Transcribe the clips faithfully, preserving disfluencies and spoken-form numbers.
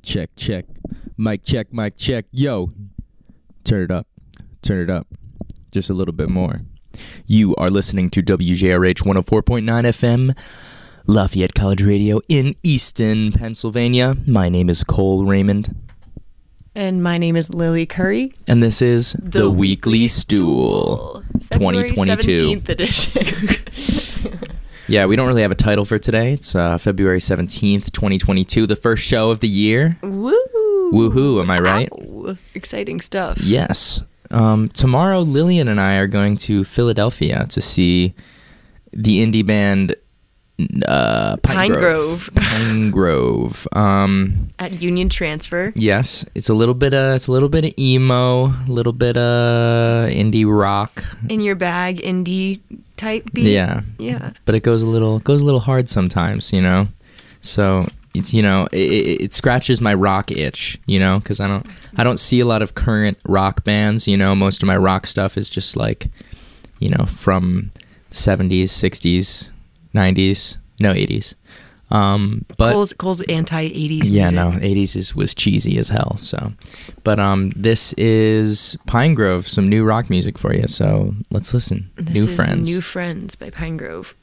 check, check. Mic check, mic check. Yo, turn it up. Turn it up. Just a little bit more. You are listening to W J R H one oh four point nine F M, Lafayette College Radio in Easton, Pennsylvania. My name is Cole Raymond. And my name is Lily Curry. And this is The, the Weekly, Weekly Stool, twenty twenty-two. seventeenth edition. Yeah, we don't really have a title for today. It's uh, February seventeenth, twenty twenty-two, the first show of the year. Woo! Woohoo, am I right? Ow. Exciting stuff. Yes. Um, tomorrow, Lillian and I are going to Philadelphia to see the indie band uh, Pine, Pine Grove. Grove. Pine Grove. Um, At Union Transfer. Yes, it's a little bit of it's a little bit of emo, a little bit of indie rock. In your bag, indie type beat. Yeah, yeah. But it goes a little goes a little hard sometimes, you know. So it's you know it, it scratches my rock itch, you know, because I don't I don't see a lot of current rock bands. You know, most of my rock stuff is just like, you know, from seventies, sixties, nineties, no eighties. Um, but Cole's, Cole's anti-eighties yeah, music. no, eighties is, was cheesy as hell. So, but um, this is Pine Grove, some new rock music for you. So let's listen. This New is Friends. New Friends by Pine Grove.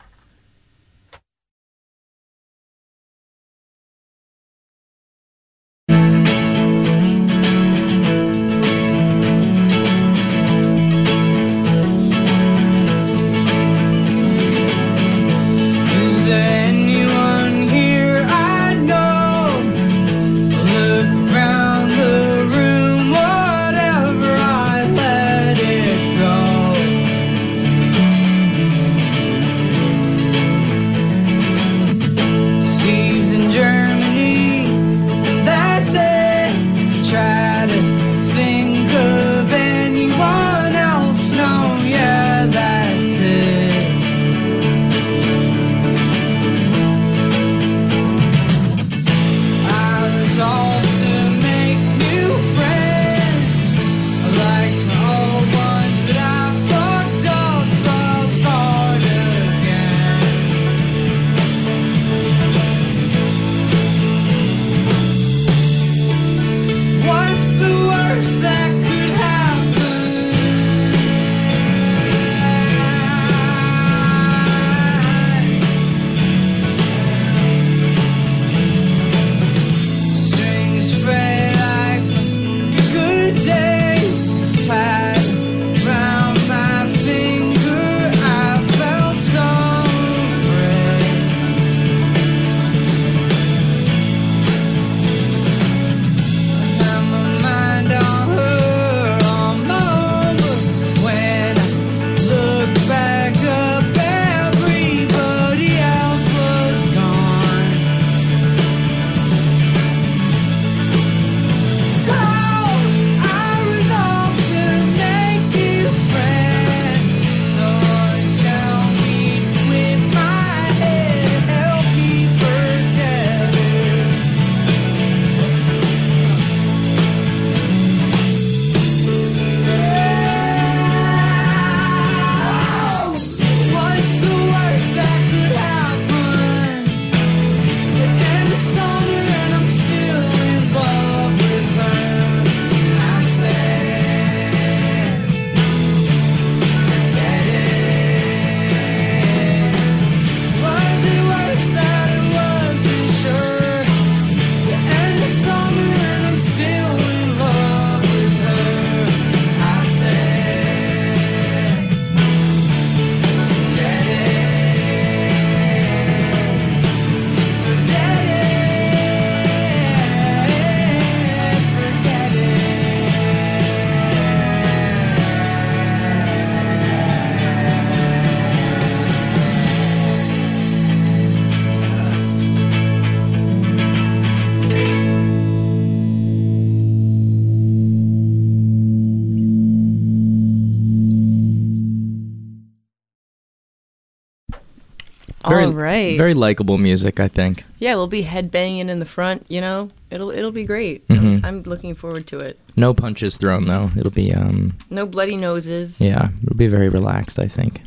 Very, All right. Very likable music, I think. Yeah, we'll be headbanging in the front, you know? It'll it'll be great. Mm-hmm. I'm, I'm looking forward to it. No punches thrown, though. It'll be, um... No bloody noses. yeah, it'll be very relaxed, I think.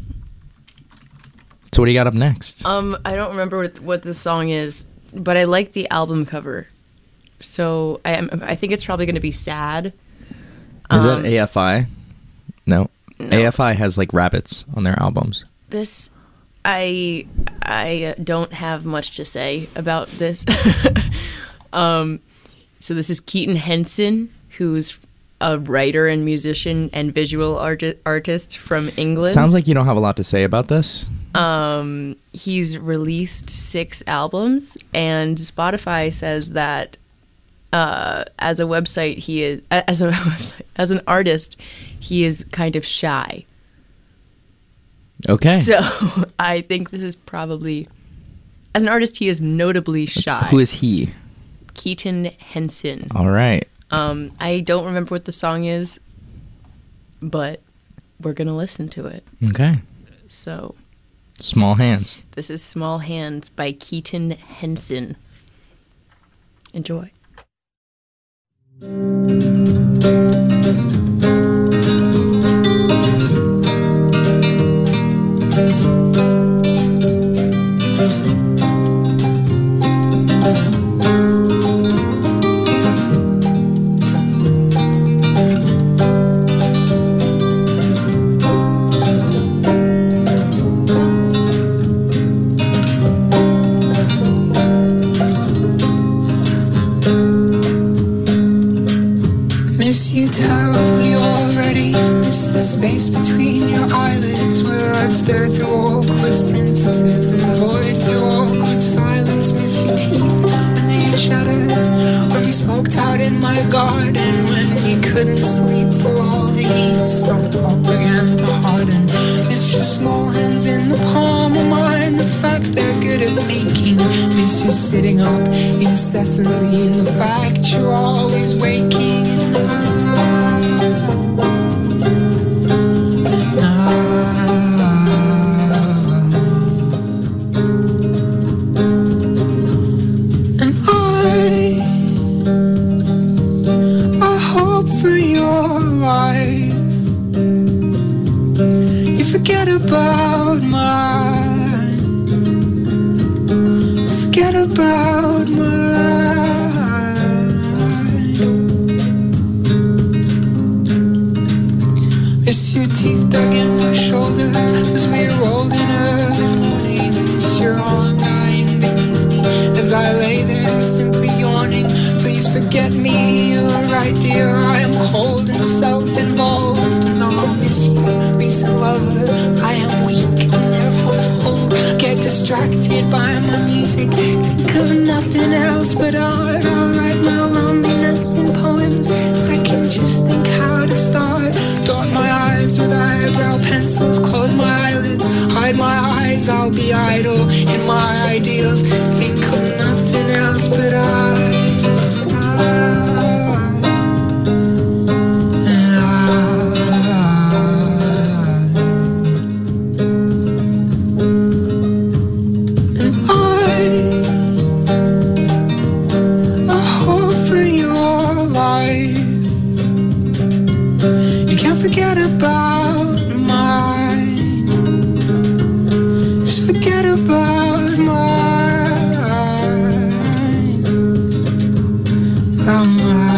So what do you got up next? Um, I don't remember what what the song is, but I like the album cover. So I am. I think it's probably going to be sad. Is Um, that A F I? No. No. A F I has like rabbits on their albums. This, I I don't have much to say about this. um, so this is Keaton Henson, who's a writer and musician and visual arti- artist from England. Sounds like you don't have a lot to say about this. Um, he's released six albums, and Spotify says that uh, as a website, he is as a website, as an artist, he is kind of shy. Okay. So I think this is probably, as an artist, he is notably shy. Who is he? Keaton Henson. All right. Um, I don't remember what the song is, but we're gonna listen to it. Okay. So Small Hands. this is Small Hands by Keaton Henson. Enjoy. Miss you terribly already. Miss the space between your eyelids, where I'd stare through awkward sentences and avoid through awkward silence. Miss your teeth when they chattered, when we smoked out in my garden, when we couldn't sleep for all the heat, so talk began to harden. Miss your small hands in the palm of mine, the fact they're good at making. Miss you sitting up incessantly, in the fact you're always waking. And I, I hope for your life you forget about mine, forget about mine. Miss your teeth dug in my shoulder as we rolled in early morning. Miss your arm lying beneath me as I lay there simply yawning. Please forget me, you're right dear, I am cold and self-involved. And I'll miss you, recent lover, I am weak and therefore cold. Get distracted by my music, think of nothing else but art. I'll write my loneliness in poems, if I can just think how to start. Dot my eyes with eyebrow pencils, close my eyelids, hide my eyes, I'll be idle in my ideals. Think of nothing else but I. Forget about mine. Just forget about mine. Oh,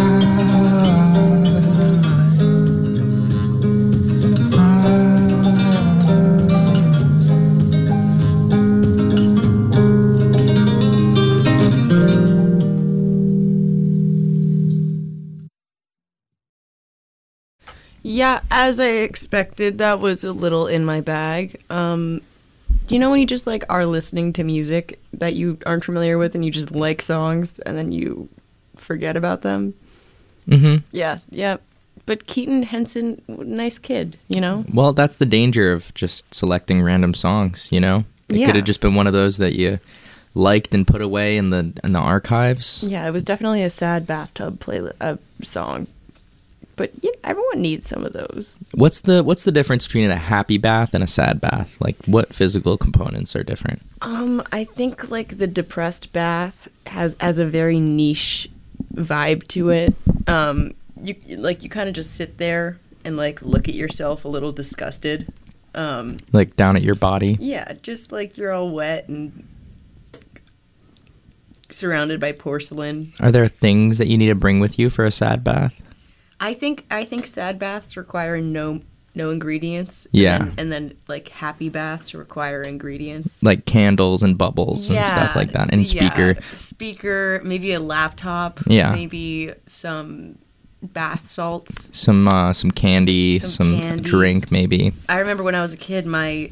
Yeah, as I expected, that was a little in my bag. Um, you know when you just like are listening to music that you aren't familiar with and you just like songs and then you forget about them? Mm-hmm. Yeah, yeah. But Keaton Henson, nice kid, you know? Well, that's the danger of just selecting random songs, you know? It Yeah. could have just been one of those that you liked and put away in the in the archives. Yeah, it was definitely a sad bathtub play uh, song. But you know, everyone needs some of those. What's the what's the difference between a happy bath and a sad bath? Like, what physical components are different? Um, I think like the depressed bath has has a very niche vibe to it. Um, you like you kind of just sit there and like look at yourself a little disgusted. Um, Like down at your body? yeah, just like you're all wet and surrounded by porcelain. Are there things that you need to bring with you for a sad bath? I think I think sad baths require no no ingredients. Yeah. And then, and then like happy baths require ingredients. Like candles and bubbles and stuff like that, and speaker. Yeah. Speaker, maybe a laptop. Yeah. Maybe some bath salts. Some uh, some candy, Some some, candy. drink, maybe. I remember when I was a kid, my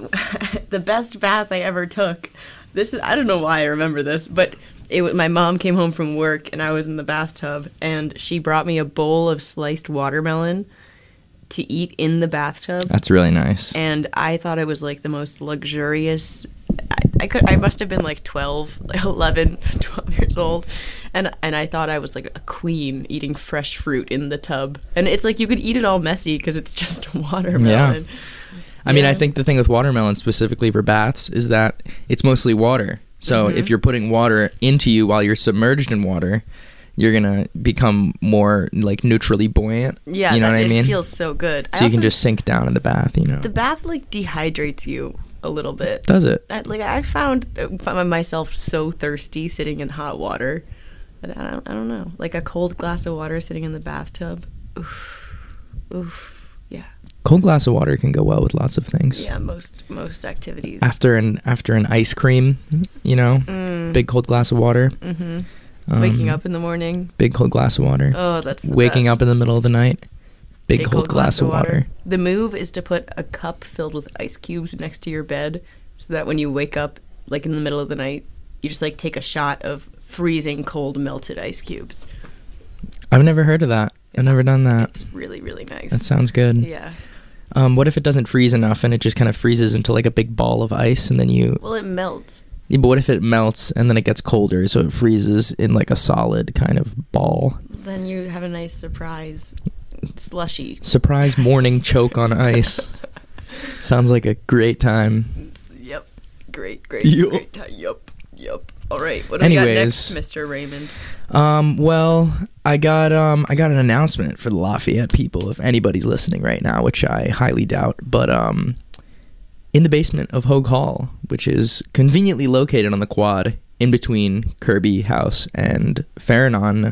the best bath I ever took. This is I don't know why I remember this, but it was, my mom came home from work and I was in the bathtub and she brought me a bowl of sliced watermelon to eat in the bathtub. That's really nice. And I thought it was like the most luxurious. I, I could I must have been like twelve, like eleven, twelve years old, and and I thought I was like a queen eating fresh fruit in the tub. And it's like you could eat it all messy because it's just watermelon. I mean, Yeah. I think the thing with watermelon specifically for baths is that it's mostly water. So Mm-hmm. if you're putting water into you while you're submerged in water, you're gonna become more like neutrally buoyant. Yeah, you know that, what I it mean. feels so good. I so you can also- just sink down in the bath. You know, the bath like dehydrates you a little bit. does it? I, like I found found myself so thirsty sitting in hot water. I don't, I don't know. Like a cold glass of water sitting in the bathtub. Oof, oof. Yeah, Cold glass of water can go well with lots of things. yeah. Most most activities. After an after an ice cream, you know, Mm. big cold glass of water. Mm-hmm. Um, Waking up in the morning. Big cold glass of water. Oh, that's the Waking best. up in the middle of the night. Big, cold, glass, of water. The move is to put a cup filled with ice cubes next to your bed, so that when you wake up, like in the middle of the night, you just like take a shot of freezing cold melted ice cubes. I've never heard of that. I've It's- never done that. It's really really nice. That sounds good. Yeah. Um, what if it doesn't freeze enough and it just kind of freezes into like a big ball of ice, and then you? Well, it melts. Yeah, but what if it melts and then it gets colder, so it freezes in like a solid kind of ball? Then you have a nice surprise slushy. Surprise morning choke on ice. Sounds like a great time. It's- Yep. Great, great, Yup. great time. Yup. Yup. All right. What do we got Anyways. next, Mister Raymond? Um, well, I got um, I got an announcement for the Lafayette people, if anybody's listening right now, which I highly doubt. But um, in the basement of Hogue Hall, which is conveniently located on the quad in between Kirby House and Farranon.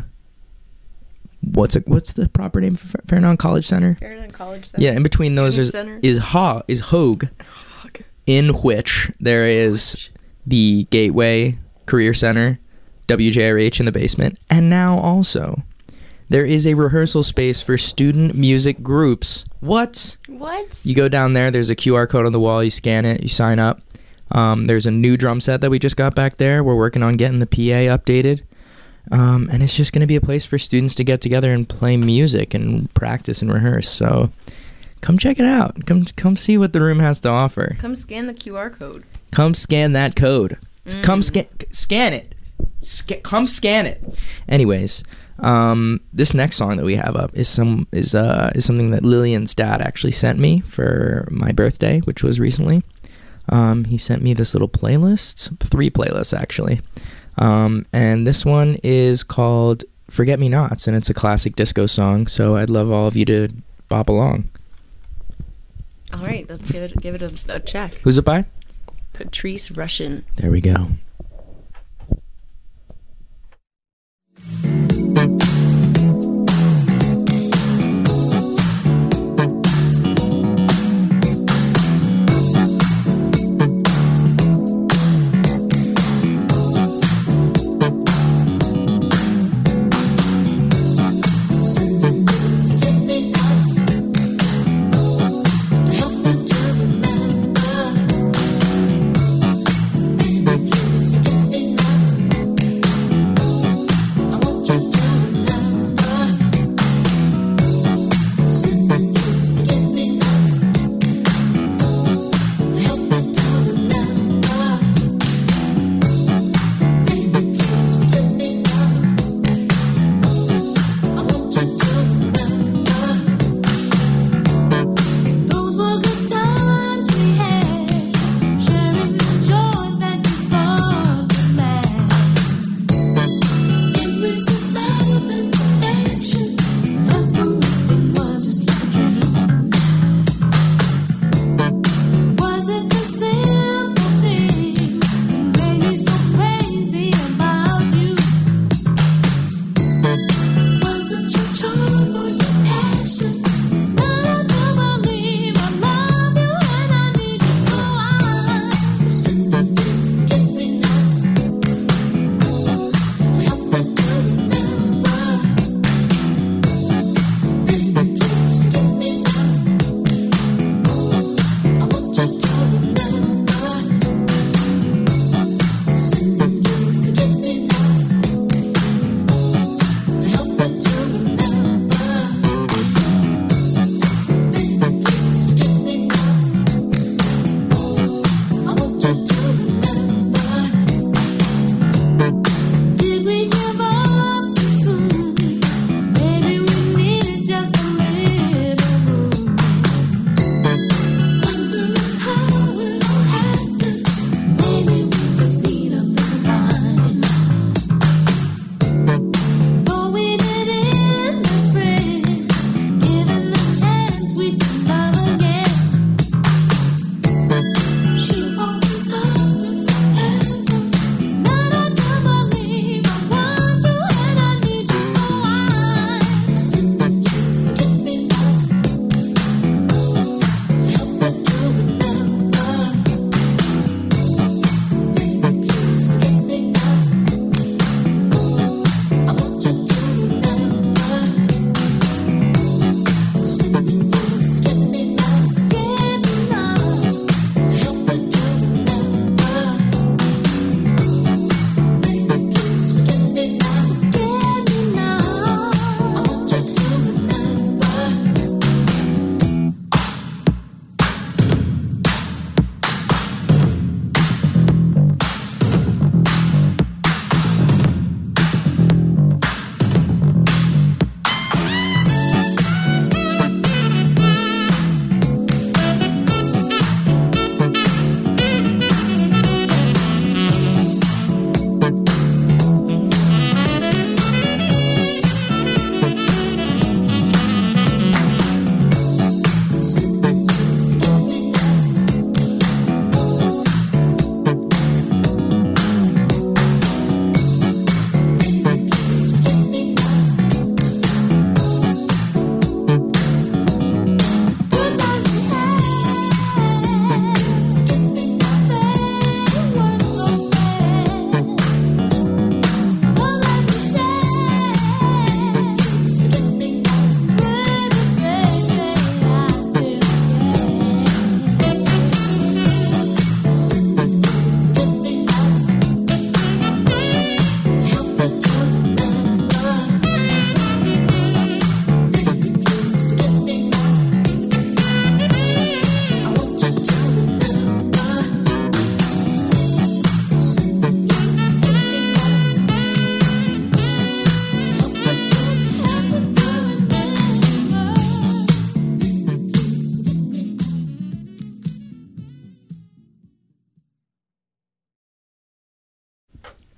What's it? What's the proper name for Fa- Farranon College Center? Farranon College Center. Yeah, in between those is Student Center? is Ha is Hogue, Okay. in which there is the Gateway Career Center, W J R H in the basement, and now also there is a rehearsal space for student music groups. What? What? You go down there, there's a Q R code on the wall, you scan it, you sign up. Um, there's a new drum set that we just got back there. We're working on getting the P A updated. Um, and it's just going to be a place for students to get together and play music and practice and rehearse. So come check it out. Come come see what the room has to offer. Come scan the Q R code. Come scan that code. Come Mm. scan scan it. Sca- come scan it. Anyways, um, this next song that we have up is some is uh is something that Lillian's dad actually sent me for my birthday, which was recently. Um, he sent me this little playlist, three playlists actually. Um, and this one is called Forget Me Nots, and it's a classic disco song, so I'd love all of you to bop along. All right, let's give it give it a, a check. Who's it by? Patrice Rushen. There we go. Help me to remember. Maybe it's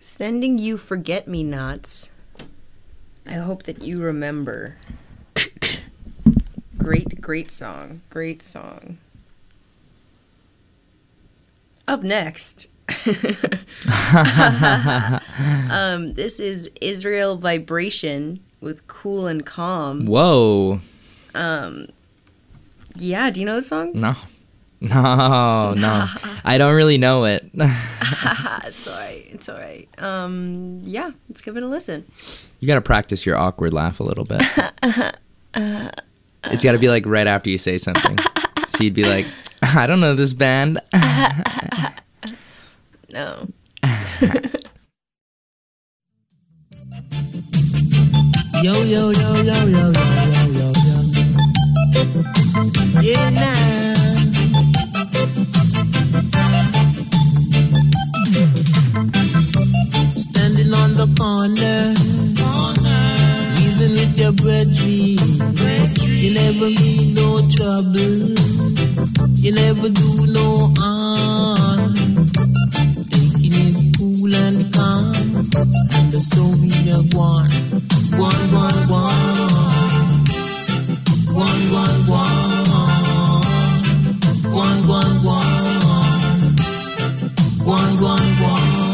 Sending you forget-me-nots. I hope that you remember. Great, great song. Great song. Up next. um, this is Israel Vibration with Cool and Calm. Whoa. Um, yeah, do you know the song? No. No, no. I don't really know it. It's alright. It's alright. Um, yeah, let's give it a listen. You gotta practice your awkward laugh a little bit. It's gotta be like right after you say something. So you'd be like, I don't know this band. No. Yo, yo, yo, yo, yo, yo, yo, yo. Yeah, now. Standing on the corner, corner. Reasoning with your brethren. You never mean no trouble. You never do no harm. Taking it cool and calm. And so we are one. One, one, one. One, one, one. One, one, one. One, one, one.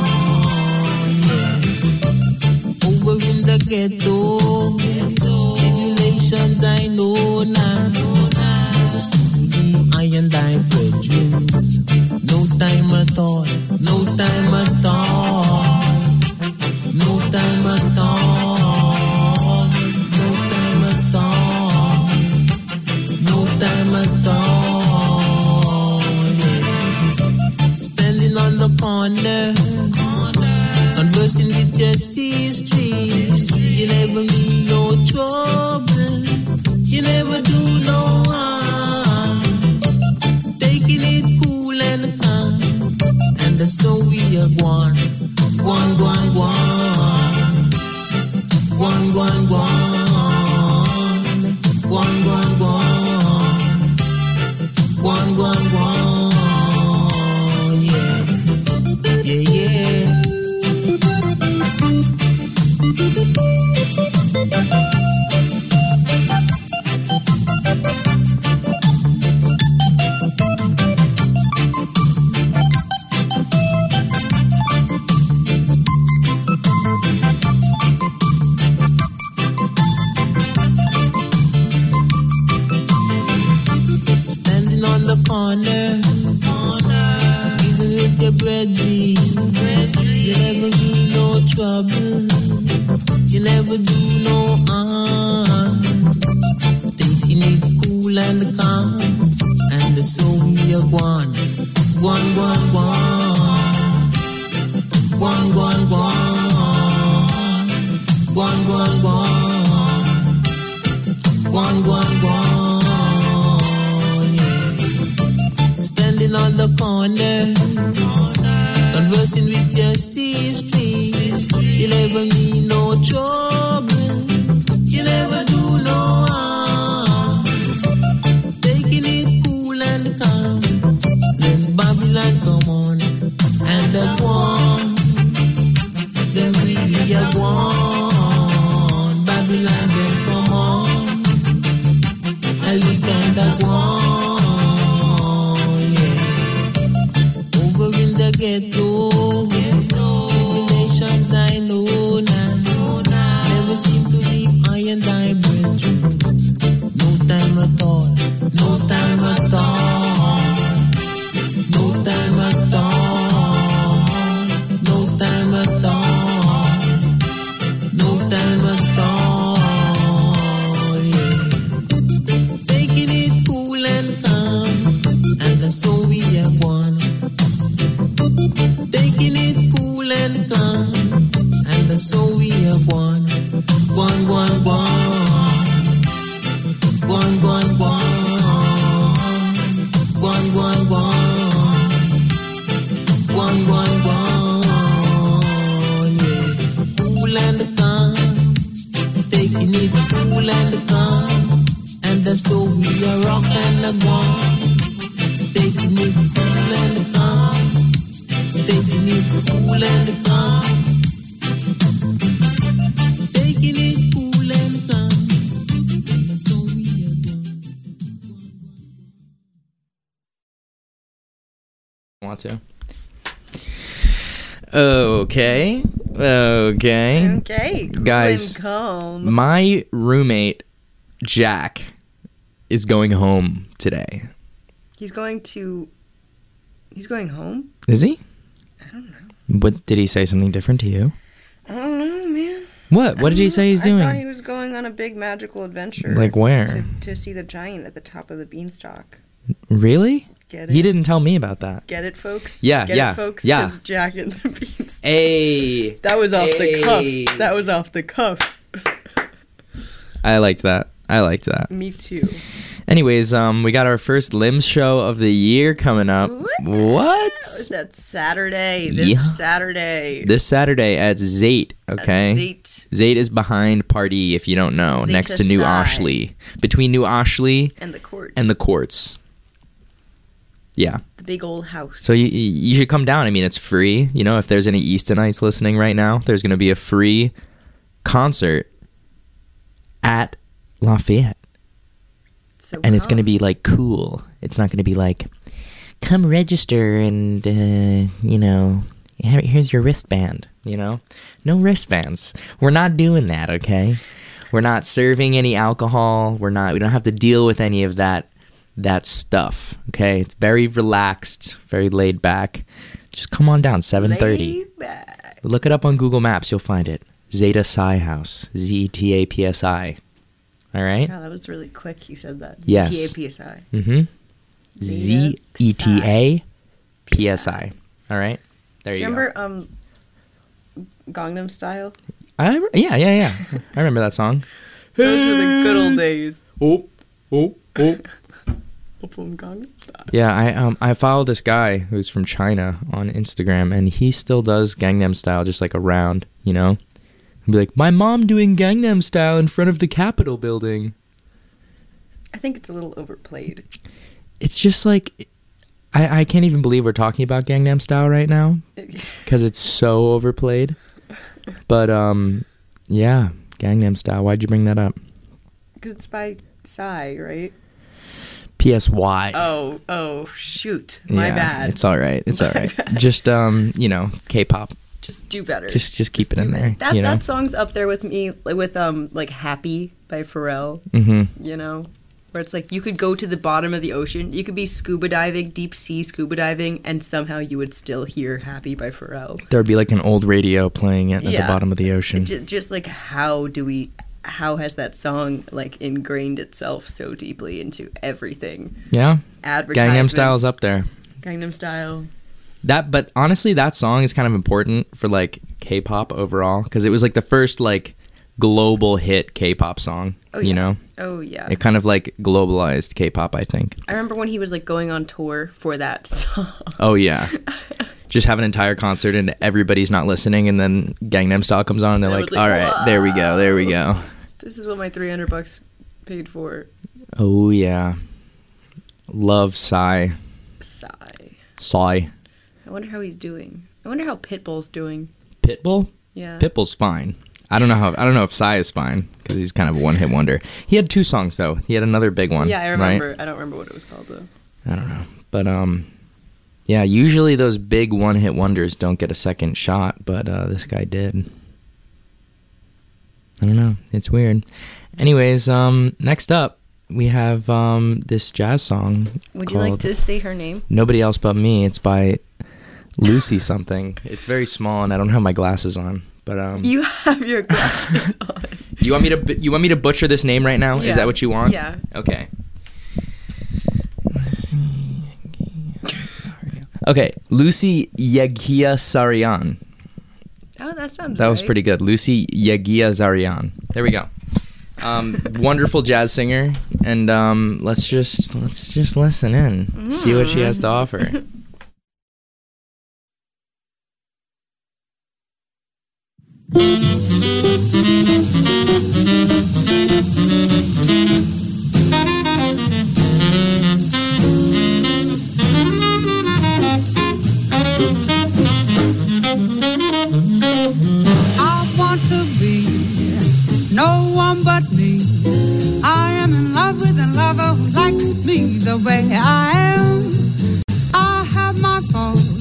Yeah. Over in the ghetto, tribulations I know now. Never seem to leave I and I brethren. No time at all, no time at all. No time at all. No time at all. No time at all. Yeah. Standing on the corner, conversing with your sister. You never mean no trouble. You never do no harm. Taking it cool and calm. And so we are one. One, one, one. One, one, one. One, one, one. One, one, one. Yeah. Yeah, yeah. Standing on the corner, even with your brethren. You never mean no trouble. You never do no harm. Taking it cool and calm. And so we are one. One, one, one. One, one, one. One, one, one. One, one, one. Yeah. Standing on the corner, conversing with your sister. You never mean no trouble. You never do no harm. Taking it cool and calm. Then Babylon come on and the one. Then we are one. Babylon then come on. And we can that one. Yeah. Over in the ghetto, tribulations I know now. Never seem to leave I and I brethren. No time at all, no time at all. No time at all, no time at all. No time at all, yeah. Taking it cool and calm. And so we are one. Taking it cool and calm. And so we are one. One, one, one. One, one, one. One, one, one. One, one, one. Yeah. Cool and calm. Taking it cool and calm. And so we are rock and a one. Taking it cool and calm. Taking it cool and calm. want to. Okay. Okay. Okay. Cool Guys, and calm. my roommate, Jack, is going home today. He's going to. He's going home? Is he? I don't know. What, did he say something different to you? I don't know, man. What? What did he say he's doing? I thought he was going on a big magical adventure. Like where? To, to see the giant at the top of the beanstalk. Really? Get it? He didn't tell me about that. Get it, folks? Yeah, Get yeah, it, folks? yeah. 'Cause Jack and the beanstalk. Hey. That was off Hey. the cuff. That was off the cuff. I liked that. I liked that. Me too. Anyways, um, we got our first Limbs show of the year coming up. What? What? That's Saturday. This Yeah. Saturday. This Saturday at Zate, okay? At Zate. Zate is behind Party, if you don't know, Zeta next to New Psi. Ashley. Between New Ashley And the courts. and the courts. Yeah. The big old house. So you you should come down. I mean, it's free. You know, if there's any Eastonites listening right now, there's going to be a free concert at Lafayette. So And it's going to come. be like cool. It's not going to be like, come register and, uh, you know, here- here's your wristband, you know? No wristbands. We're not doing that, okay? We're not serving any alcohol. We're not, we don't have to deal with any of that, that stuff, okay? It's very relaxed, very laid back. Just come on down, seven thirty. Laid back. Look it up on Google Maps. You'll find it. Zeta Psi House. Z E T A P S I. All right? Wow, that was really quick. You said that. Yes. T A P S I. Mm-hmm. Z E T A P S I. All right? There Do you you go. remember um, Gangnam Style? I, yeah, yeah, yeah. I remember that song. Those were the good old days. Oh, oh, oh. From Gangnam Style. Yeah, I um I follow this guy who's from China on Instagram, and he still does Gangnam Style just like around, you know? He'll be like, my mom doing Gangnam Style in front of the Capitol building. I think it's a little overplayed. It's just like, I, I can't even believe we're talking about Gangnam Style right now because it's so overplayed. But um, yeah, Gangnam Style. Why'd you bring that up? Because it's by Psy, right? P S Y. Oh, oh, shoot. My Yeah, bad. It's all right. It's My all right. bad. Just um, you know, K-pop. Just do better. Just just keep it do in better. there. That you know. that song's up there with me, like with um, like Happy by Pharrell. Mm-hmm. You know, where it's like you could go to the bottom of the ocean, you could be scuba diving, deep sea scuba diving, and somehow you would still hear Happy by Pharrell. There would be like an old radio playing it at Yeah. the bottom of the ocean. Just, just like how do we? How has that song like ingrained itself so deeply into everything? Yeah. Advertisements. Gangnam Style is up there. Gangnam Style. That, but honestly, that song is kind of important for like K-pop overall because it was like the first like global hit K-pop song. Oh, You yeah. know, Oh yeah. it kind of like globalized K-pop, I think. I remember when he was like going on tour for that song. Oh yeah, just have an entire concert and everybody's not listening, and then Gangnam Style comes on, and they're I like, was like, "All right, there we go, there we go." This is what my three hundred bucks paid for. Oh yeah, love Psy, Sigh. Psy, I wonder how he's doing. I wonder how Pitbull's doing. Pitbull. Yeah. Pitbull's fine. I don't know how. I don't know if Psy is fine because he's kind of a one-hit wonder. He had two songs though. He had another big one. Yeah, I remember. Right? I don't remember what it was called though. I don't know, but um, yeah. Usually those big one-hit wonders don't get a second shot, but uh, this guy did. I don't know. It's weird. Anyways, um, next up we have um this jazz song. Would you like called to say her name? Nobody Else But Me. It's by Lucy something. It's very small, and I don't have my glasses on. But um, You have your glasses on. you want me to bu- you want me to butcher this name right now? Yeah. Is that what you want? Yeah. Okay. Okay, Lucy Yegia Sarian. Oh, that sounds That was right. pretty good. Lucy Yegia Zarian. There we go. Um, wonderful jazz singer, and um, let's just let's just listen in, see what she has to offer. I want to be no one but me. I am in love with a lover who likes me the way I am. I have my faults,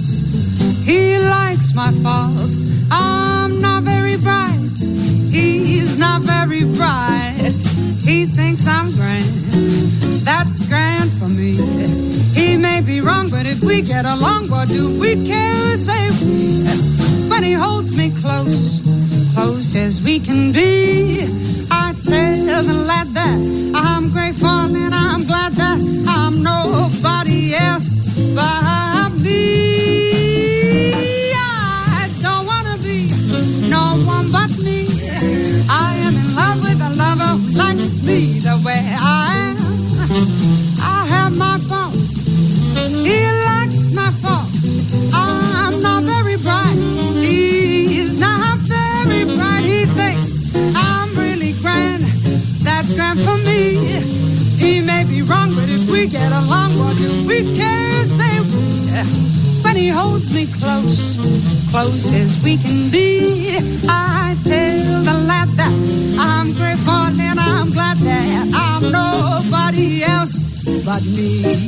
my faults. I'm not very bright. He's not very bright. He thinks I'm grand. That's grand for me. He may be wrong, but if we get along, what do we care? Say we. When he holds me close, close as we can be, I tell the lad that I'm grateful and I'm glad that I'm nobody else but me. I don't wanna be no one but me. I am in love with a lover who likes me the way I am. I have my faults. He likes my faults. I'm not very bright. He is not very bright. He thinks I'm really grand. That's grand for me. He may be wrong, but if we get along, what do we care? Say we. When he holds me close, close as we can be, I tell the lad that I'm grateful and I'm glad that I'm nobody else but me.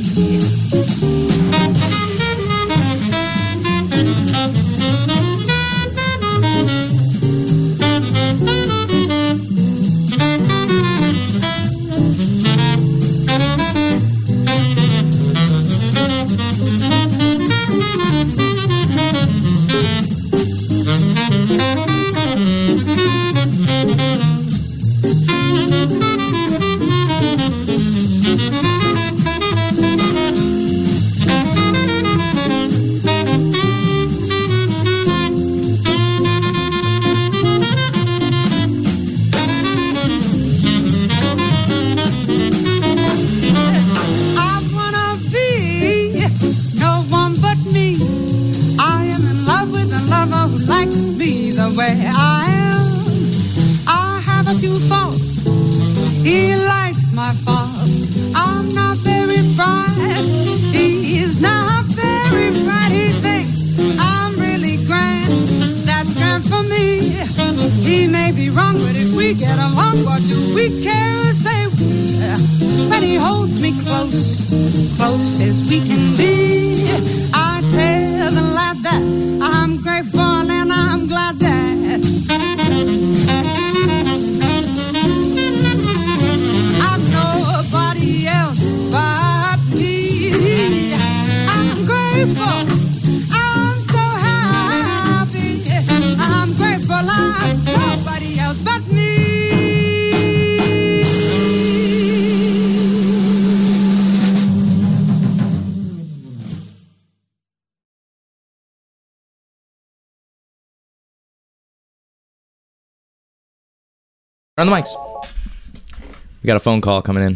On the mics. We got a phone call coming in.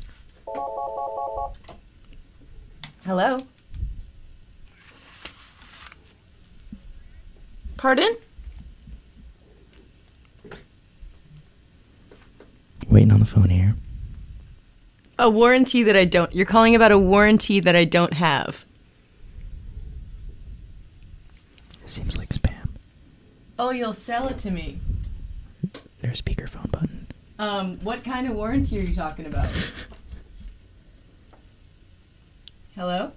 Hello? Pardon? Waiting on the phone here. A warranty that I don't... You're calling about a warranty that I don't have. Seems like spam. Oh, you'll sell it to me. Is there a speakerphone button? Um, what kind of warranty are you talking about? Hello?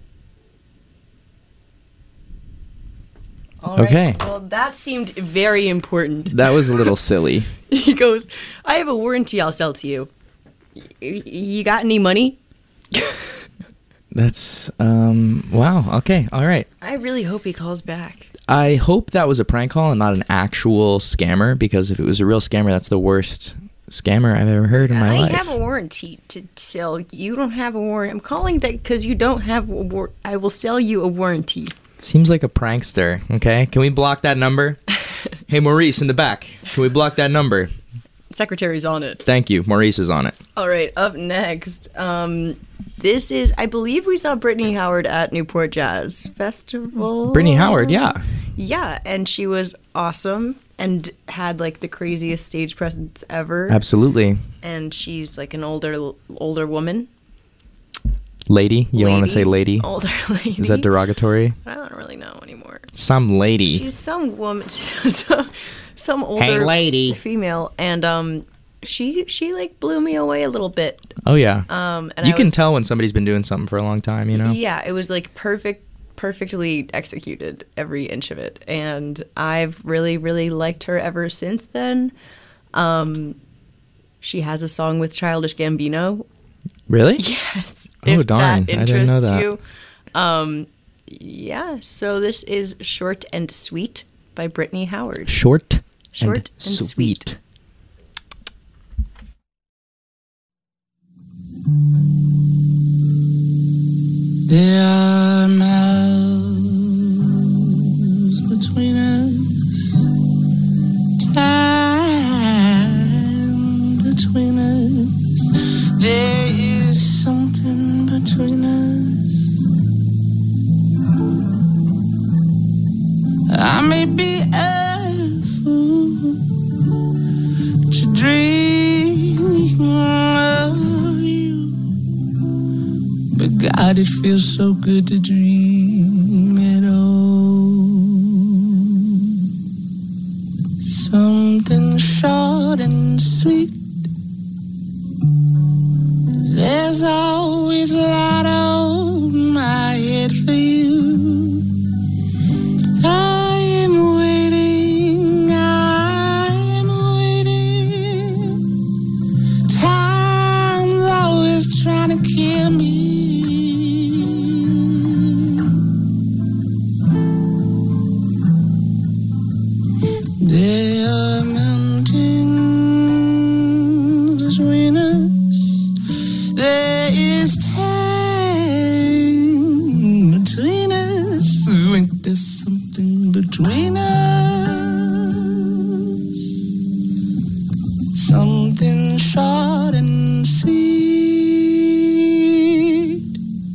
All right. Okay. Well, that seemed very important. That was a little silly. He goes, I have a warranty I'll sell to you. Y- you got any money? That's, um, wow. Okay. All right. I really hope he calls back. I hope that was a prank call and not an actual scammer, because if it was a real scammer, that's the worst scammer I've ever heard in my I life. I have a warranty to sell. You don't have a warranty. I'm calling that because you don't have a war- I will sell you a warranty. Seems like a prankster, okay? Can we block that number? Hey, Maurice in the back. Can we block that number? Secretary's on it. Thank you. Maurice is on it. All right, up next. Um, this is, I believe we saw Brittany Howard at Newport Jazz Festival. Brittany Howard, yeah. Yeah, and she was awesome and had like the craziest stage presence ever. Absolutely. And she's like an older older woman. Lady? You want to say lady? Older lady. Is that derogatory? I don't really know anymore. Some lady. She's some woman, some, some older Hey, lady. female, and um, she she like blew me away a little bit. Oh yeah. Um, and you I can was, tell when somebody's been doing something for a long time, you know? Yeah, it was like perfect, perfectly executed, every inch of it. And I've really, really liked her ever since then. Um, she has a song with Childish Gambino. Really? Yes. Oh, if darn. that I didn't know interests that. you. Um, yeah, so this is Short and Sweet by Brittany Howard. Short, Short and, and sweet. sweet. There are miles between us, time between us. There is something between us. I may be a fool to dream of you, but God, it feels so good to dream at all. Something short and sweet. There's always a lot on my head for you. I am waiting, I am waiting. Time's always trying to kill me. There are mountains between us. There is time between us. Ain't there something between us? Something short and sweet.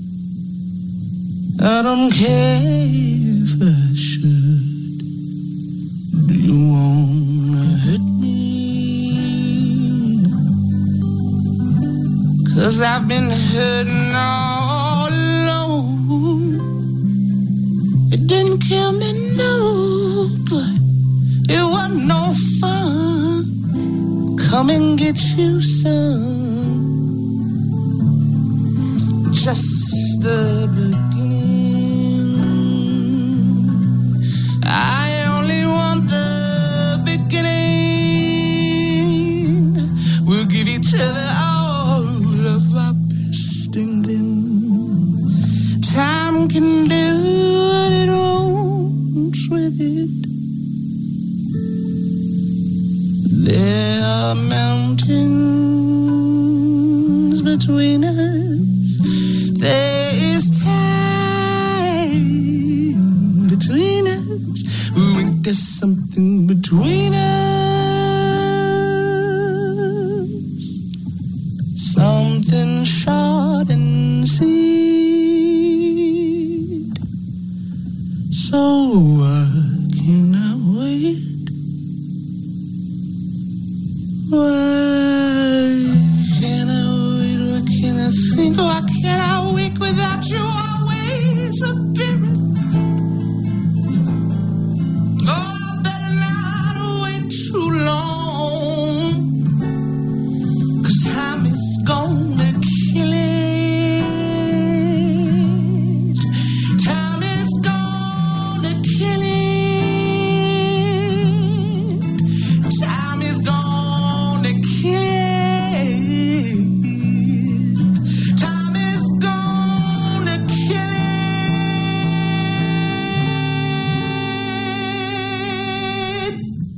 I don't care if I should. Do you wanna hurt me? 'Cause I've been hurting all alone. It didn't kill me, no, but it wasn't no fun. Come and get you some. Just the beginning. I only want the beginning. We'll give each other all of our best, and then time can do what it wants with it. There are mountains between us. There is time between us. Ooh, ain't there something between us? Something short and sweet. So why can I wait? Why can I wait? Why can I think? Why can I wake without you always appearing? Oh, I better not wait too long, 'cause time is gonna kill it. Time is gonna kill it. Time is gonna kill it. Time is gonna kill it.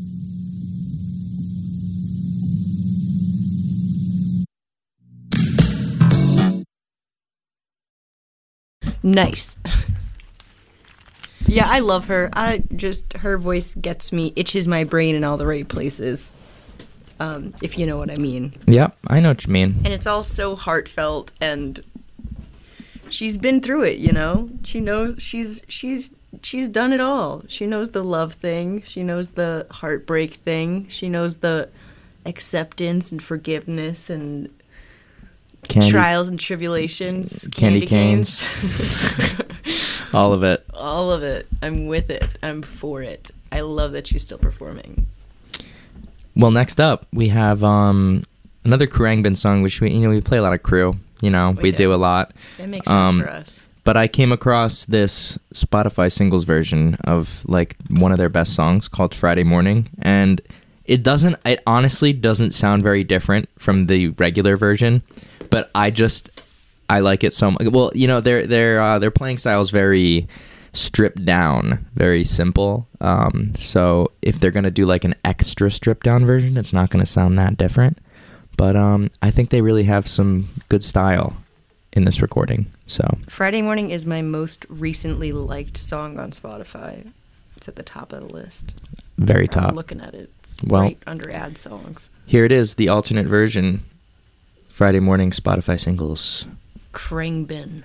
Nice. Yeah, I love her. I just, her voice gets me, itches my brain in all the right places. Um, if you know what I mean. Yep, I know what you mean. And it's all so heartfelt, and she's been through it, you know? She knows, she's, she's, she's done it all. She knows the love thing. She knows the heartbreak thing. She knows the acceptance and forgiveness and Candy, trials and tribulations. candy canes. All of it. All of it. I'm with it. I'm for it. I love that she's still performing. Well, next up we have um, another Khruangbin song, which we you know we play a lot of Crew. You know we, We do. do. a lot. That makes sense Um, for us. but I came across this Spotify singles version of like one of their best songs called Friday Morning, and it doesn't, it honestly doesn't sound very different from the regular version, but I just, I like it so much. Well, you know, their their uh, their playing style is very stripped down, very simple. Um, so if they're gonna do like an extra stripped down version, it's not gonna sound that different. But um, I think they really have some good style in this recording. So Friday Morning is my most recently liked song on Spotify. It's at the top of the list. Very I'm top. looking at it. It's Well- right under ad songs. Here it is, the alternate version. Friday Morning Spotify singles. Krangbin.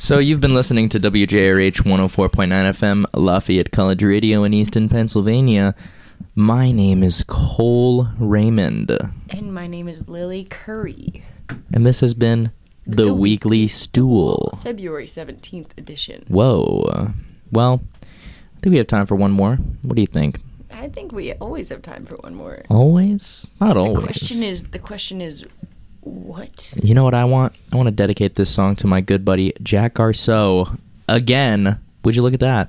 So you've been listening to W J R H one oh four point nine F M, Lafayette College Radio in Easton, Pennsylvania. My name is Cole Raymond. And my name is Lily Curry. And this has been The, The Weekly Stool. February seventeenth edition. Whoa. Well, I think we have time for one more. What do you think? I think we always have time for one more. Always? Not the always. Question is, the question is, what? You know what I want? I want to dedicate this song to my good buddy Jack Garceau. Again. Would you look at that?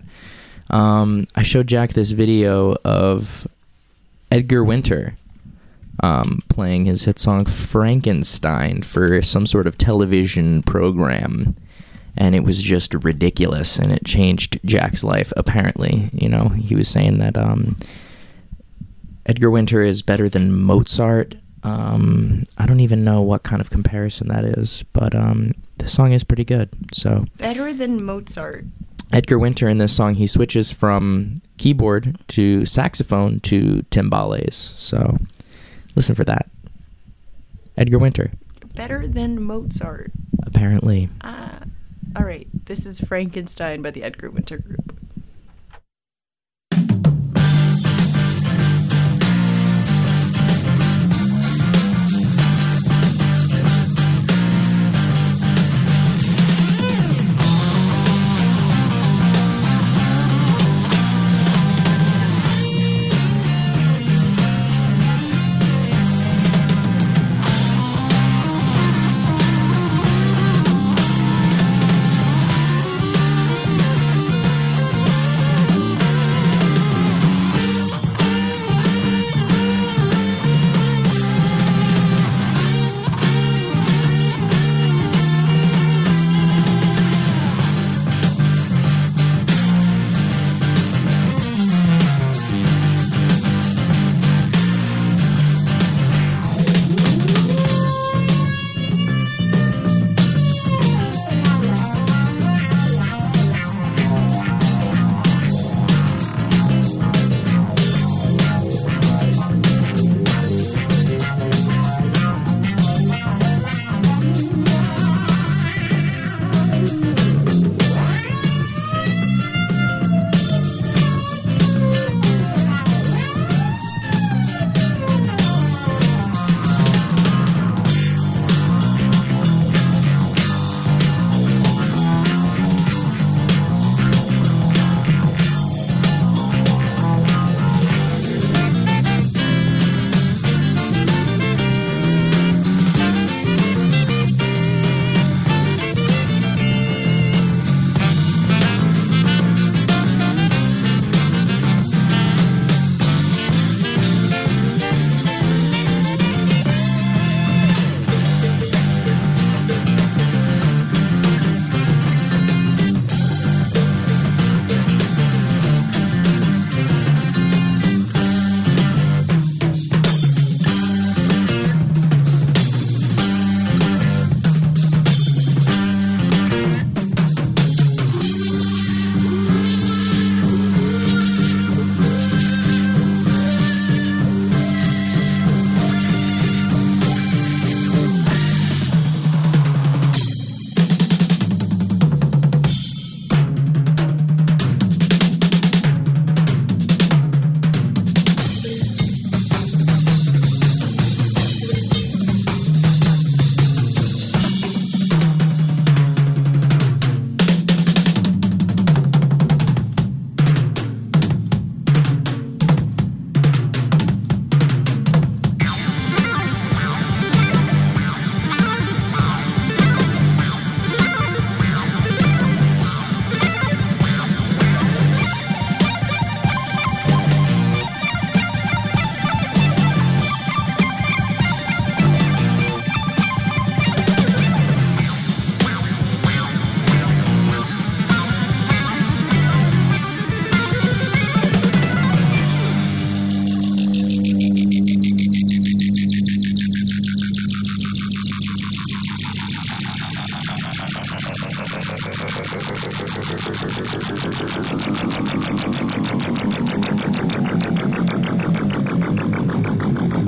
Um, I showed Jack this video of Edgar Winter um, playing his hit song Frankenstein for some sort of television program. And it was just ridiculous, and it changed Jack's life, apparently. You know, he was saying that um, Edgar Winter is better than Mozart. Um, I don't even know what kind of comparison that is, but um, the song is pretty good. So Better than Mozart. Edgar Winter in this song, he switches from keyboard to saxophone to timbales. So listen for that. Edgar Winter. Better than Mozart. Apparently. Uh, all right, this is Frankenstein by the Edgar Winter Group.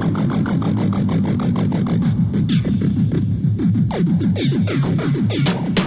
Thank you.